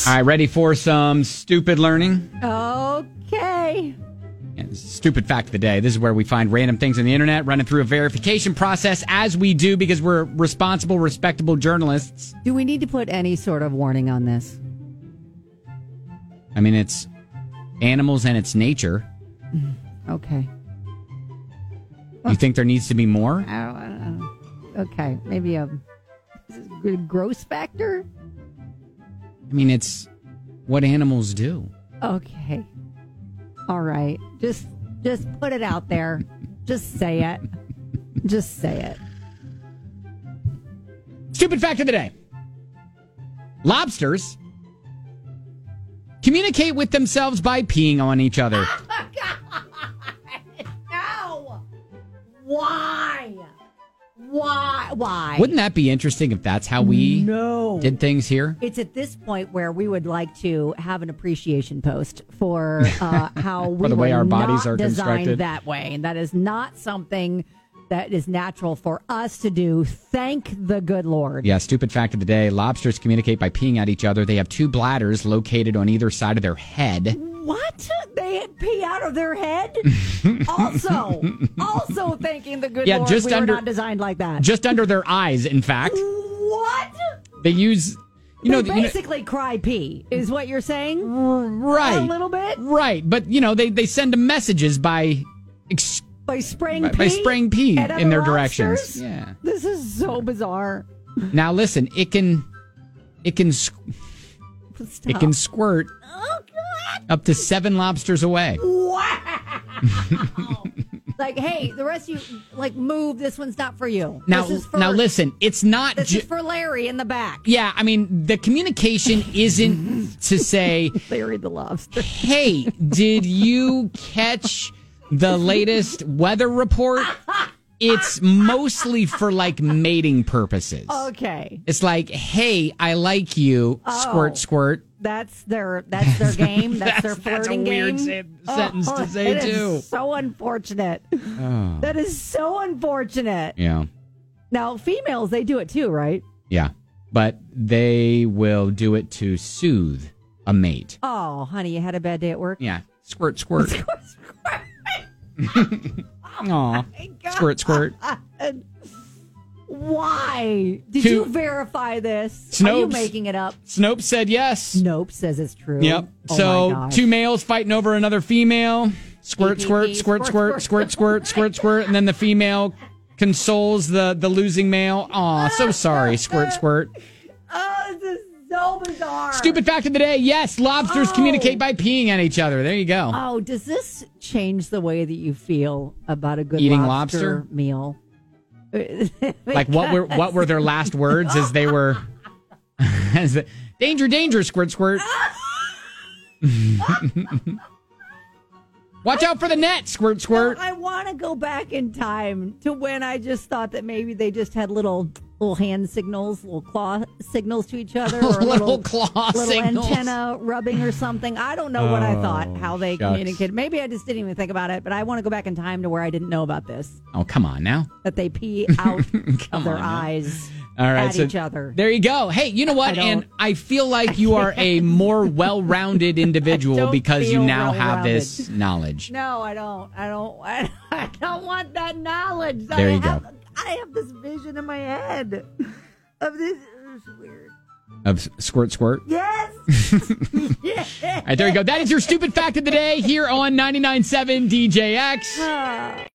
All right, ready for some stupid learning? Okay. Stupid fact of the day. This is where we find random things on the internet, running through a verification process as we do because we're responsible, respectable journalists. Do we need to put any sort of warning on this? I mean, it's animals and it's nature. Okay. You think there needs to be more? I don't know. Okay. Maybe a gross factor? I mean, it's what animals do. Okay. All right. Just put it out there. Just say it. Just say it. Stupid fact of the day. Lobsters communicate with themselves by peeing on each other. Oh, God. No. Why? Why? Wouldn't that be interesting if that's how we did things here? It's at this point where we would like to have an appreciation post for how we the way were our bodies not are designed constructed. that way. And that is not something that is natural for us to do. Thank the good Lord. Yeah, stupid fact of the day. Lobsters communicate by peeing at each other. They have two bladders located on either side of their head. What? They pee out of their head? also thanking the good Lord just we were not designed like that. Just under their eyes, in fact. What? They use... They basically cry pee, is what you're saying? Right. A little bit? Right, but, they send them messages by... By spraying pee at in their other directions. lobsters? Yeah. This is so bizarre. Now listen, it can squirt up to 7 lobsters away. Wow. Like, hey, the rest of you, move. This one's not for you. Now listen, it's not. This is for Larry in the back. Yeah, I mean, the communication isn't to say, Larry the lobster. Hey, did you catch the latest weather report? It's mostly for mating purposes. Okay. It's like, hey, I like you. Squirt, squirt. That's their game. That's their flirting game. That's a weird sentence to say, too. Is so unfortunate. Oh. That is so unfortunate. Yeah. Now, females, they do it too, right? Yeah. But they will do it to soothe a mate. Oh, honey, you had a bad day at work? Yeah. Squirt, squirt. Squirt, squirt. Aw. Squirt, squirt. Why? Did you verify this? Snopes, are you making it up? Snopes said yes. Snopes says it's true. Yep. Oh so 2 males fighting over another female. Squirt, squirt, squirt, squirt, squirt, squirt, squirt, squirt. And then the female consoles the losing male. Aw, so sorry. Squirt, squirt. Oh, this is so bizarre. Stupid fact of the day. Yes, lobsters communicate by peeing at each other. There you go. Oh, does this change the way that you feel about a good eating lobster meal? What were their last words as they were danger, squirt, squirt. Watch out for the net, squirt, squirt. No, I want to go back in time to when I just thought that maybe they just had little hand signals, little claw signals to each other, or little claw signals, antenna rubbing or something. I don't know what I thought, how they communicated. Maybe I just didn't even think about it, but I want to go back in time to where I didn't know about this. Oh, come on now. That they pee out of their eyes. All right, at each other. There you go. Hey, you know what? I feel like you are a more well-rounded individual because you now have this knowledge. No, I don't. I don't want that knowledge. There you go. I have this vision in my head of this. It's weird. Of squirt, squirt? Yes. All right, there you go. That is your stupid fact of the day here on 99.7 DJX.